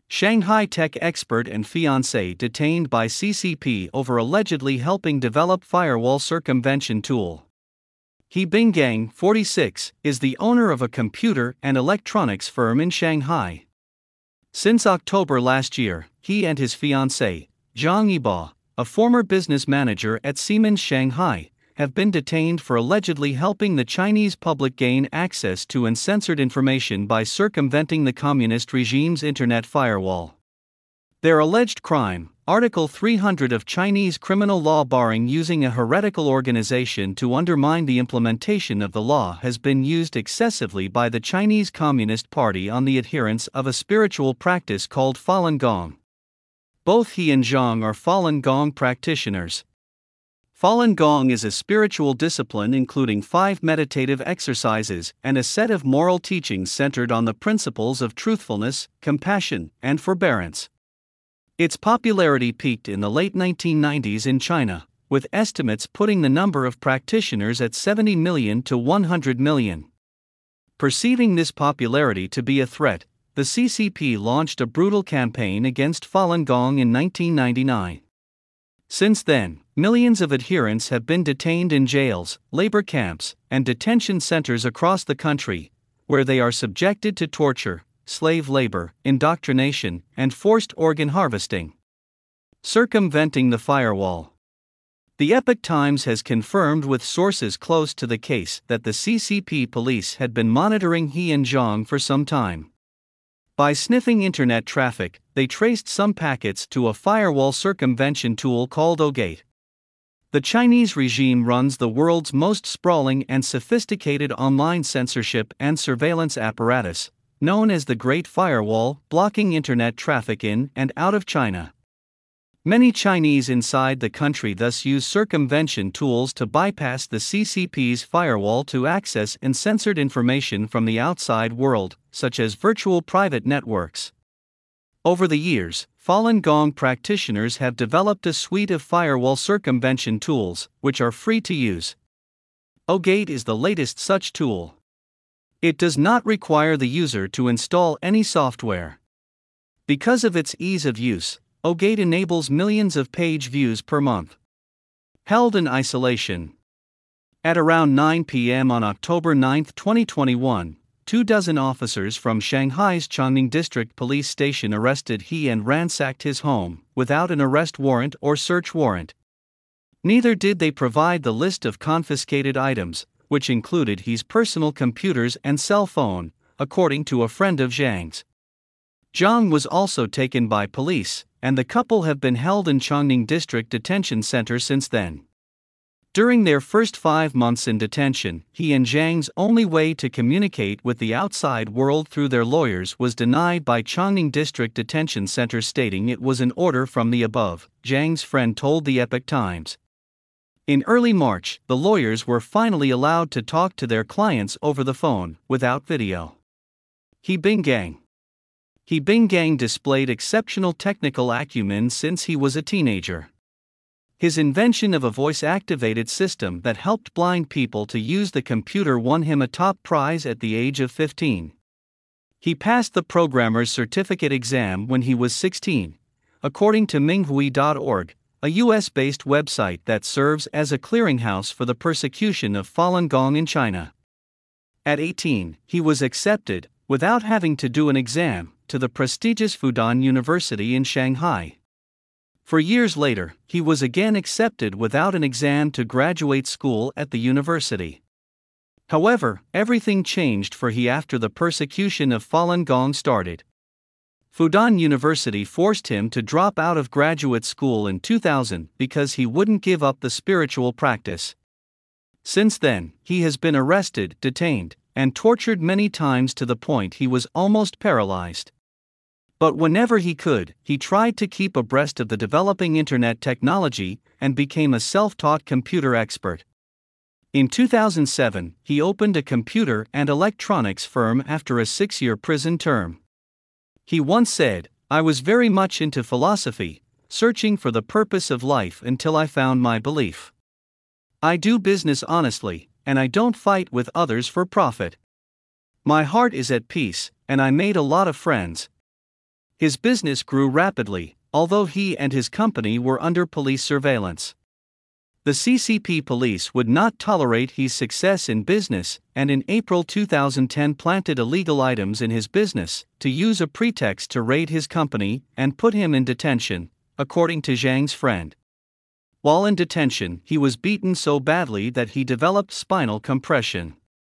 Shanghai tech expert and fiancé detained by CCP over allegedly helping develop firewall circumvention tool. He Binggang, 46, is the owner of a computer and electronics firm in Shanghai. Since October last year, he and his fiancée, Zhang Yibo, a former business manager at Siemens Shanghai, have been detained for allegedly helping the Chinese public gain access to uncensored information by circumventing the communist regime's internet firewall. Their alleged crime, Article 300 of Chinese criminal law barring using a heretical organization to undermine the implementation of the law, has been used excessively by the Chinese Communist Party on the adherents of a spiritual practice called Falun Gong. Both he and Zhang are Falun Gong practitioners. Falun Gong is a spiritual discipline including 5 meditative exercises and a set of moral teachings centered on the principles of truthfulness, compassion, and forbearance. Its popularity peaked in the late 1990s in China, with estimates putting the number of practitioners at 70 million to 100 million. Perceiving this popularity to be a threat, the CCP launched a brutal campaign against Falun Gong in 1999. Since then, millions of adherents have been detained in jails, labor camps, and detention centers across the country, where they are subjected to torture, slave labor, indoctrination, and forced organ harvesting. Circumventing the firewall. The Epoch Times has confirmed with sources close to the case that the CCP police had been monitoring he and Zhang for some time. By sniffing internet traffic, they traced some packets to a firewall circumvention tool called OGate. The Chinese regime runs the world's most sprawling and sophisticated online censorship and surveillance apparatus, known as the Great Firewall, blocking internet traffic in and out of China. Many Chinese inside the country thus use circumvention tools to bypass the CCP's firewall to access uncensored information from the outside world, such as virtual private networks. Over the years, Falun Gong practitioners have developed a suite of firewall circumvention tools, which are free to use. OGate is the latest such tool. It does not require the user to install any software. Because of its ease of use, OGate enables millions of page views per month. Held in isolation. At around 9 p.m. on October 9, 2021, 24 officers from Shanghai's Chongqing District Police Station arrested he and ransacked his home, without an arrest warrant or search warrant. Neither did they provide the list of confiscated items, which included his personal computers and cell phone, according to a friend of Zhang's. Zhang was also taken by police, and the couple have been held in Chongqing District Detention Center since then. During their first 5 months in detention, he and Zhang's only way to communicate with the outside world through their lawyers was denied by Chongqing District Detention Center, stating it was an order from the above, Zhang's friend told the Epoch Times. In early March, the lawyers were finally allowed to talk to their clients over the phone, without video. He Binggang displayed exceptional technical acumen since he was a teenager. His invention of a voice-activated system that helped blind people to use the computer won him a top prize at the age of 15. He passed the programmer's certificate exam when he was 16, according to Minghui.org, a US-based website that serves as a clearinghouse for the persecution of Falun Gong in China. At 18, he was accepted, without having to do an exam, to the prestigious Fudan University in Shanghai. For years later, he was again accepted without an exam to graduate school at the university. However, everything changed for he after the persecution of Falun Gong started. Fudan University forced him to drop out of graduate school in 2000 because he wouldn't give up the spiritual practice. Since then, he has been arrested, detained, and tortured many times to the point he was almost paralyzed. But whenever he could, he tried to keep abreast of the developing internet technology and became a self-taught computer expert. In 2007, he opened a computer and electronics firm after a 6-year prison term. He once said, "I was very much into philosophy, searching for the purpose of life until I found my belief. I do business honestly, and I don't fight with others for profit. My heart is at peace, and I made a lot of friends." His business grew rapidly, although he and his company were under police surveillance. The CCP police would not tolerate his success in business, and in April 2010 planted illegal items in his business, to use a pretext to raid his company and put him in detention, according to Zhang's friend. While in detention, he was beaten so badly that he developed spinal compression.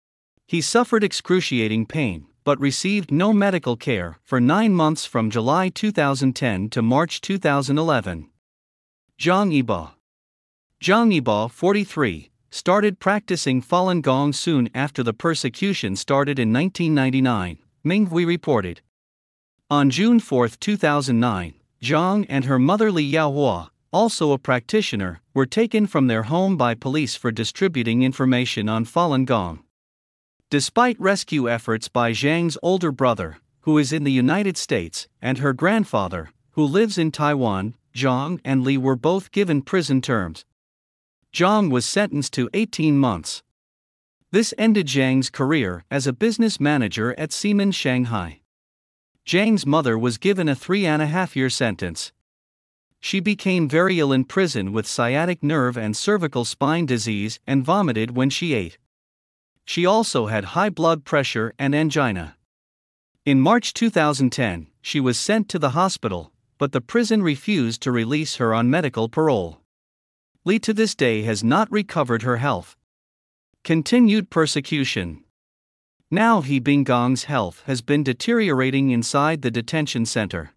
He suffered excruciating pain, but received no medical care for 9 months from July 2010 to March 2011. Zhang Yibo. Zhang Yibo, 43, started practicing Falun Gong soon after the persecution started in 1999, Minghui reported. On June 4, 2009, Zhang and her mother Li Yaohua, also a practitioner, were taken from their home by police for distributing information on Falun Gong. Despite rescue efforts by Zhang's older brother, who is in the United States, and her grandfather, who lives in Taiwan, Zhang and Li were both given prison terms. Zhang was sentenced to 18 months. This ended Zhang's career as a business manager at Siemens Shanghai. Zhang's mother was given a 3.5-year sentence. She became very ill in prison with sciatic nerve and cervical spine disease and vomited when she ate. She also had high blood pressure and angina. In March 2010, she was sent to the hospital, but the prison refused to release her on medical parole. Li to this day has not recovered her health. Continued persecution. Now He Binggong's health has been deteriorating inside the detention center.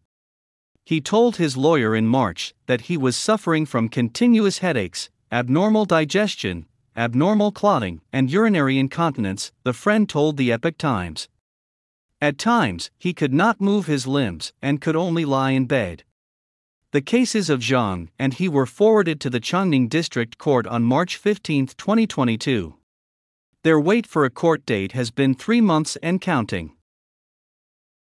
He told his lawyer in March that he was suffering from continuous headaches, abnormal digestion, abnormal clotting, and urinary incontinence, the friend told the Epoch Times. At times, he could not move his limbs and could only lie in bed. The cases of Zhang and he were forwarded to the Chongqing District Court on March 15, 2022. Their wait for a court date has been 3 months and counting.